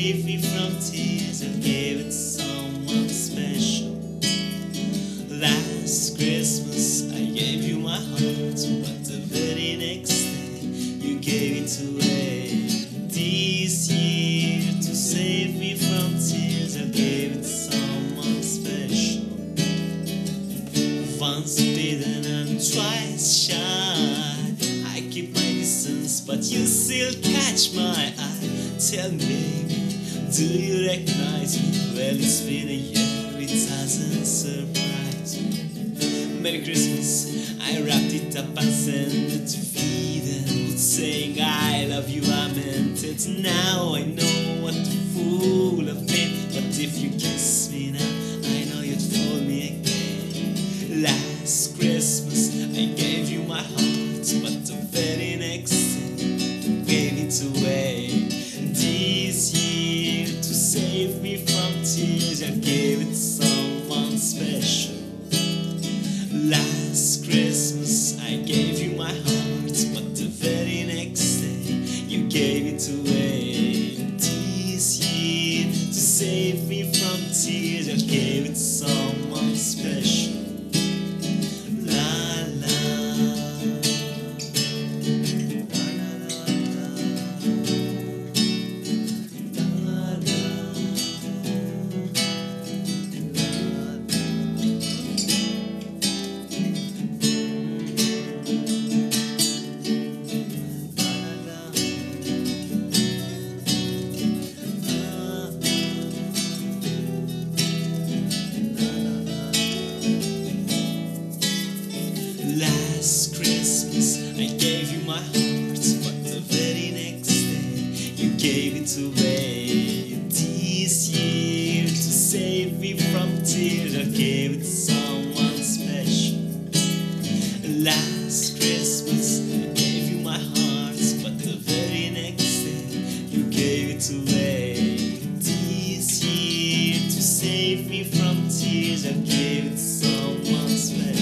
save me from tears. I gave it to someone special. Last Christmas I gave you my heart, but the very next day you gave it away. This year, to save me from tears, I gave it to someone special. Once bitten and twice shy, I keep my distance, but you still catch my eye. Tell me, baby, do you recognize me? Well, it's been a year, it hasn't surprised me. Merry Christmas, I wrapped it up and sent it to feed and saying I love you, I meant it. Now I know what a fool I've been, but if you kiss me now, I know you'd fool me again. Last Christmas I gave you my heart, but the very next day you gave it away. This year, to save me from tears, I gave it to someone special. Last Christmas I gave you my heart, but the very next day you gave it away. This year, to save me from tears, I gave it to someone special. La la, la la la, la Last Christmas I gave you my heart, but the very next day you gave it away. This year, to save me from tears, I gave it to someone special. Last Christmas I gave you my heart, but the very next day you gave it away. This year, to save me from tears, I gave it to someone special.